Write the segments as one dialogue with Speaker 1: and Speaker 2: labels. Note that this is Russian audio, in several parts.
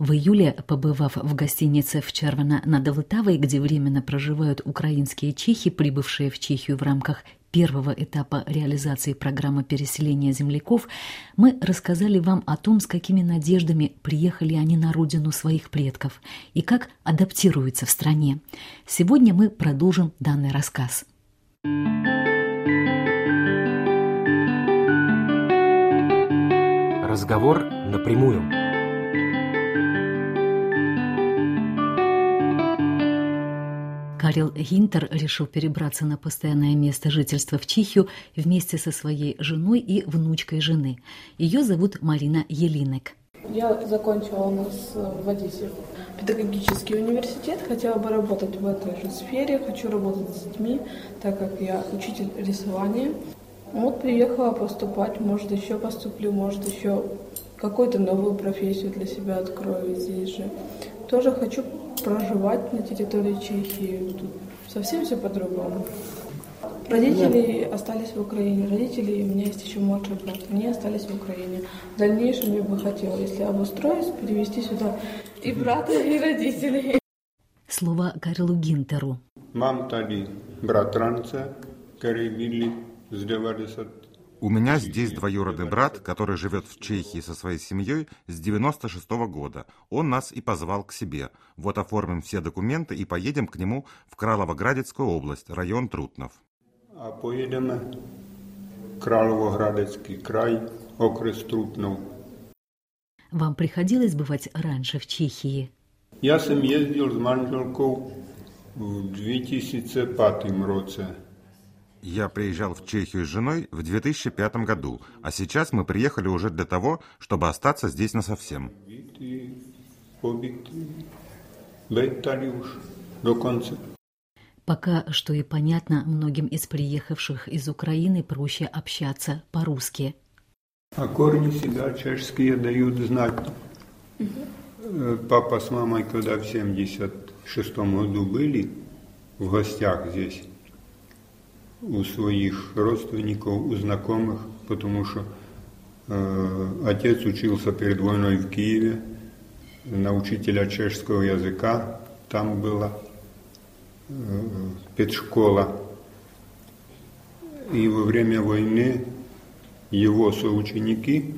Speaker 1: В июле, побывав в гостинице в Червена над Влтавой, где временно проживают украинские чехи, прибывшие в Чехию в рамках первого этапа реализации программы переселения земляков, мы рассказали вам о том, с какими надеждами приехали они на родину своих предков и как адаптируются в стране. Сегодня мы продолжим данный рассказ.
Speaker 2: Разговор напрямую.
Speaker 1: Карел Гинтер решил перебраться на постоянное место жительства в Чехию вместе со своей женой и внучкой жены. Ее зовут Марина Елинек.
Speaker 3: Я закончила у нас в Одессе педагогический университет, хотела бы работать в этой же сфере, хочу работать с детьми, так как я учитель рисования. Вот приехала поступать, может еще поступлю, может еще какую-то новую профессию для себя открою здесь же. Тоже хочу проживать на территории Чехии. Тут совсем все по-другому. Родители остались в Украине. Родители, у меня есть еще младший брат, они остались в Украине. В дальнейшем я бы хотела, если обустроюсь, перевести сюда и брата, и родителей.
Speaker 1: Слово Карлу Гинтеру.
Speaker 4: Мам tady bratranце, který bydlí z 90.
Speaker 5: У меня здесь двоюродный брат, который живет в Чехии со своей семьей с 96-го года. Он нас и позвал к себе. Вот оформим все документы и поедем к нему в Кrálovéhradeckую область, район Трутнов.
Speaker 4: А поедем в Královéhradecký край, окрес Трутнов.
Speaker 1: Вам приходилось бывать раньше в Чехии?
Speaker 4: Я сам ездил с манželkou в 2005 роce.
Speaker 5: Я приезжал в Чехию с женой в 2005 году, а сейчас мы приехали уже для того, чтобы остаться здесь насовсем.
Speaker 1: Пока что и понятно, многим из приехавших из Украины проще общаться по-русски.
Speaker 4: А корни всегда чешские дают знать. Папа с мамой, когда в 76 году были в гостях здесь, у своих родственников, у знакомых, потому что отец учился перед войной в Киеве на учителя чешского языка, там была педшкола. И во время войны его соученики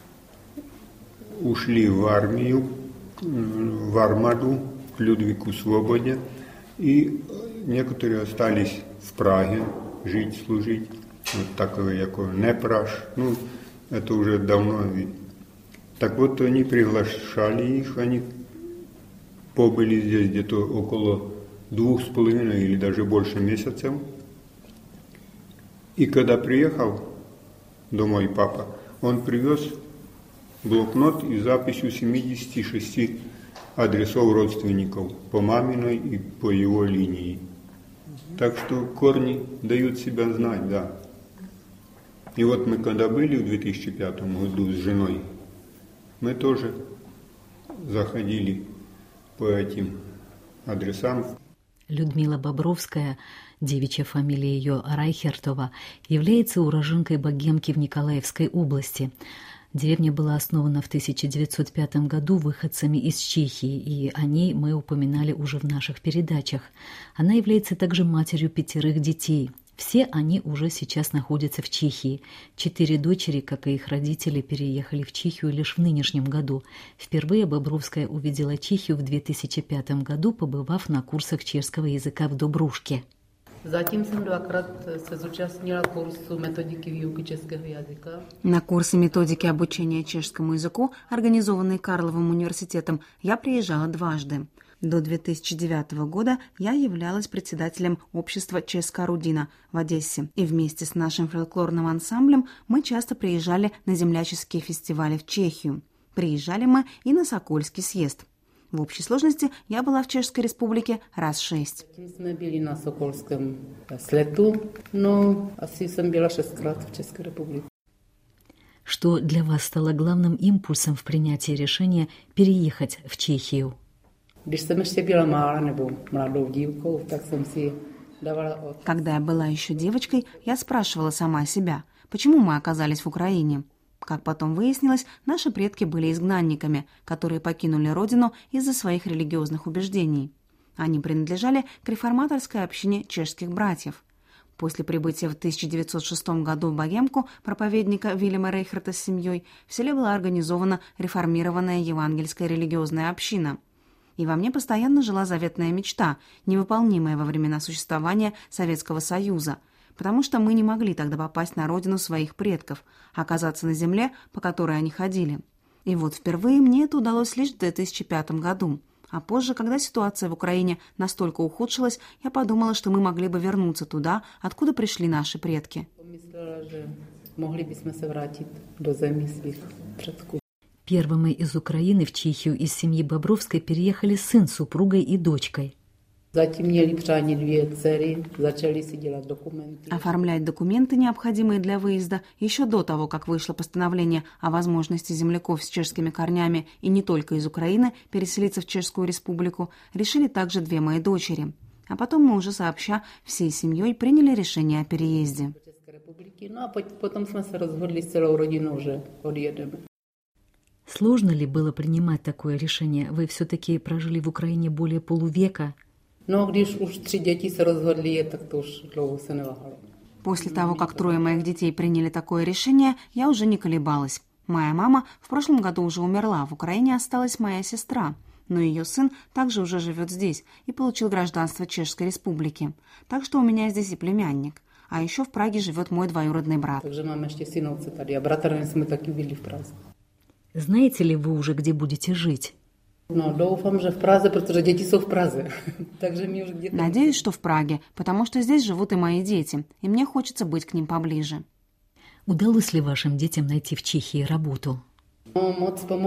Speaker 4: ушли в армию, в армаду к Людвику Свободе, и некоторые остались в Праге жить, служить, вот такое, якое Непраш, ну, это уже давно. Так вот, они приглашали их, они побыли здесь где-то около 2,5 или даже больше месяцев. И когда приехал домой папа, он привез блокнот и записью 76 адресов родственников по маминой и по его линии. Так что корни дают себя знать, да. И вот мы когда были в 2005 году с женой, мы тоже заходили по этим адресам.
Speaker 1: Людмила Бобровская, девичья фамилия ее Райхертова, является уроженкой Богемки в Николаевской области. Деревня была основана в 1905 году выходцами из Чехии, и о ней мы упоминали уже в наших передачах. Она является также матерью 5 детей. Все они уже сейчас находятся в Чехии. 4 дочери, как и их родители, переехали в Чехию лишь в нынешнем году. Впервые Бобровская увидела Чехию в 2005 году, побывав на курсах чешского языка в Добрушке.
Speaker 6: Zatím jsem 2krát se zúčastnila kursu metodiky výuky českého jazyka.
Speaker 7: На курсы методики обучения чешскому языку, организованные Карловым университетом, я приезжала дважды. До 2009 года я являлась председателем общества «Чешская Рудина» в Одессе, и вместе с нашим фольклорным ансамблем мы часто приезжали на земляческие фестивали в Чехию. Приезжали мы и на Сокольский съезд. В общей сложности я была в Чешской Республике раз 6.
Speaker 6: Мы были на Сокольском слету, но asi jsem byla 6krát в České republice.
Speaker 1: Что для вас стало главным импульсом в принятии решения переехать в Чехию?
Speaker 6: Když jsem ještě byla malá nebo mladou dívkou, tak jsem si dávala od...
Speaker 7: Когда я была еще девочкой, я спрашивала сама себя, почему мы оказались в Украине. Как потом выяснилось, наши предки были изгнанниками, которые покинули родину из-за своих религиозных убеждений. Они принадлежали к реформаторской общине чешских братьев. После прибытия в 1906 году в Богемку проповедника Вильяма Рейхерта с семьей в селе была организована реформированная евангельская религиозная община. И во мне постоянно жила заветная мечта, невыполнимая во времена существования Советского Союза, потому что мы не могли тогда попасть на родину своих предков, оказаться на земле, по которой они ходили. И вот впервые мне это удалось лишь в 2005 году. А позже, когда ситуация в Украине настолько ухудшилась, я подумала, что мы могли бы вернуться туда, откуда пришли наши предки.
Speaker 1: Первыми из Украины в Чехию из семьи Бобровской переехали сын с супругой и дочкой.
Speaker 7: Оформлять документы, необходимые для выезда, еще до того, как вышло постановление о возможности земляков с чешскими корнями и не только из Украины переселиться в Чешскую Республику, решили также две мои дочери. А потом мы уже сообща всей семьей приняли решение о переезде.
Speaker 1: Сложно ли было принимать такое решение? Вы все-таки прожили в Украине более полувека.
Speaker 7: После того, как трое моих детей приняли такое решение, я уже не колебалась. Моя мама в прошлом году уже умерла, в Украине осталась моя сестра, но ее сын также уже живет здесь и получил гражданство Чешской Республики. Так что у меня здесь и племянник. А еще в Праге живет мой двоюродный брат.
Speaker 1: Знаете ли вы уже, где будете жить?
Speaker 7: Надеюсь, что в Праге, потому что здесь живут и мои дети, и мне хочется быть к ним поближе.
Speaker 1: Удалось ли вашим детям найти в Чехии работу?
Speaker 7: Нам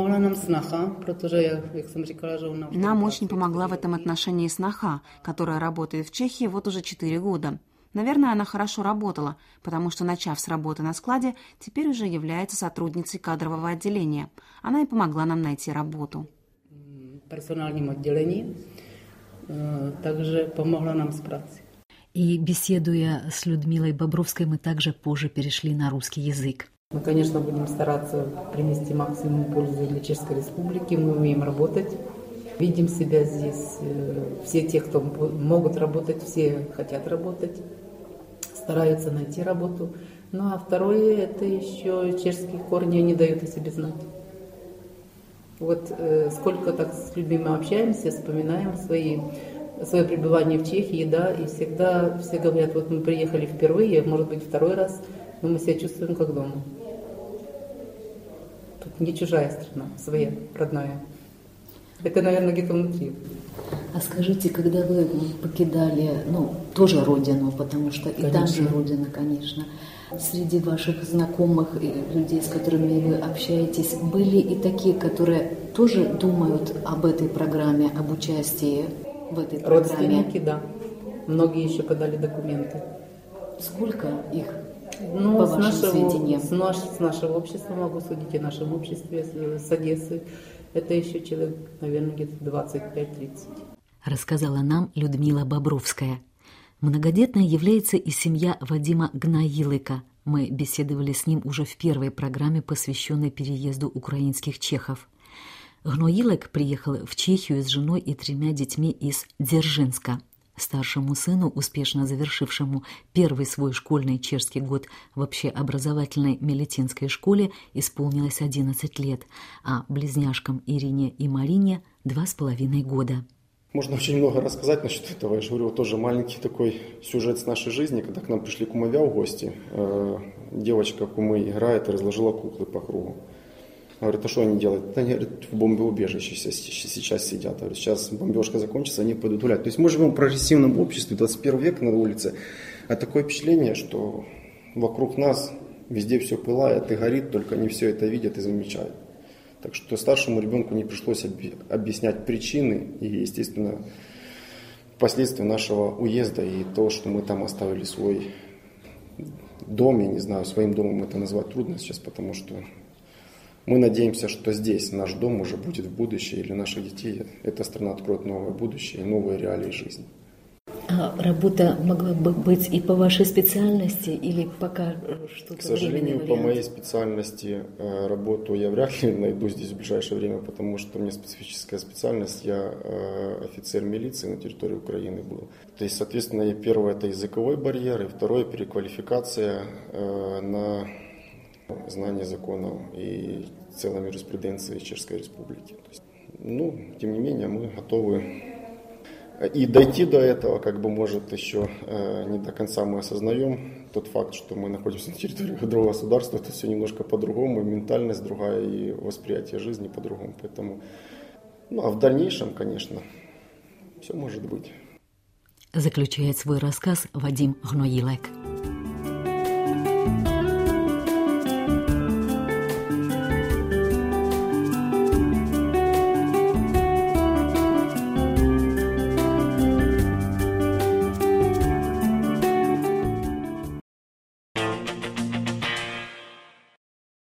Speaker 7: очень помогла в этом отношении сноха, которая работает в Чехии вот уже 4 года. Наверное, она хорошо работала, потому что, начав с работы на складе, теперь уже является сотрудницей кадрового отделения. Она и помогла нам найти работу.
Speaker 6: Персональном отделении, также помогла нам с працей.
Speaker 1: И беседуя с Людмилой Бобровской, мы также позже перешли на русский язык.
Speaker 6: Мы, конечно, будем стараться принести максимум пользы для Чешской Республики. Мы умеем работать, видим себя здесь. Все те, кто могут работать, все хотят работать, стараются найти работу. Ну а второе, это еще чешские корни не дают о себе знать. Вот сколько так с людьми мы общаемся, вспоминаем свое пребывание в Чехии, да, и всегда все говорят, вот мы приехали впервые, может быть, второй раз, но мы себя чувствуем как дома. Тут не чужая страна, своя, родная. Это, наверное, где-то внутри.
Speaker 1: А скажите, когда вы покидали, тоже родину, потому что и там же родина, конечно, среди ваших знакомых и людей, с которыми вы общаетесь, были и такие, которые тоже думают об этой программе, об участии в этой программе?
Speaker 6: Родственники, да. Многие еще подали документы.
Speaker 1: Сколько их, по вашим сведениям?
Speaker 6: С нашего общества, могу судить о нашем обществе, с Одессы. Это еще человек, наверное, где-то 25-30.
Speaker 1: Рассказала нам Людмила Бобровская. Многодетной является и семья Вадима Гнаилыка. Мы беседовали с ним уже в первой программе, посвященной переезду украинских чехов. Гноилык приехал в Чехию с женой и 3 детьми из Дзержинска. Старшему сыну, успешно завершившему первый свой школьный чешский год в общеобразовательной Мелетинской школе, исполнилось 11 лет, а близняшкам Ирине и Марине 2,5 года.
Speaker 2: Можно очень много рассказать насчет этого. Я же говорю, тоже маленький такой сюжет с нашей жизни. Когда к нам пришли кумовья в гости, девочка кумы играет и разложила куклы по кругу. Говорит, а что они делают? Они, говорят, в бомбоубежище сейчас сидят. Говорят, сейчас бомбежка закончится, они пойдут гулять. То есть мы живем в прогрессивном обществе, 21 век на улице. А такое впечатление, что вокруг нас везде все пылает и горит, только они все это видят и замечают. Так что старшему ребенку не пришлось объяснять причины и, естественно, последствия нашего уезда и то, что мы там оставили свой дом. Я не знаю, своим домом это назвать трудно сейчас, потому что мы надеемся, что здесь наш дом уже будет в будущее, и для наших детей эта страна откроет новое будущее и новые реалии жизни.
Speaker 1: А работа могла бы быть и по вашей специальности, или пока что-то?
Speaker 2: К сожалению, по моей специальности работу я вряд ли найду здесь в ближайшее время, потому что у меня специфическая специальность, я офицер милиции на территории Украины был. То есть, соответственно, первое это языковой барьер, и второе переквалификация на знание законов и целой юриспруденции Чешской Республики. То есть, тем не менее, мы готовы. И дойти до этого, может, еще не до конца мы осознаем тот факт, что мы находимся на территории другого государства, это все немножко по-другому, ментальность другая и восприятие жизни по-другому. Поэтому, а в дальнейшем, конечно, все может быть.
Speaker 1: Заключает свой рассказ Вадим Гноилек.